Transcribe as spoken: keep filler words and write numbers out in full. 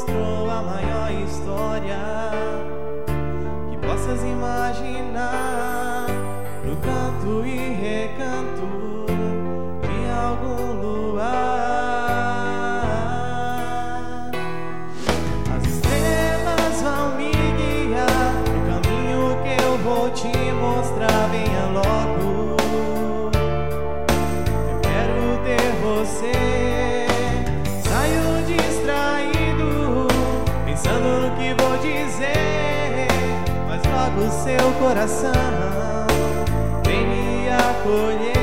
mostrou a maior história que possas imaginar, no canto e recanto de algum luar. As estrelas vão me guiar no caminho que eu vou te mostrar. Venha logo, eu quero ter você. Saio distraído, pensando no que vou dizer, mas logo seu coração vem me acolher.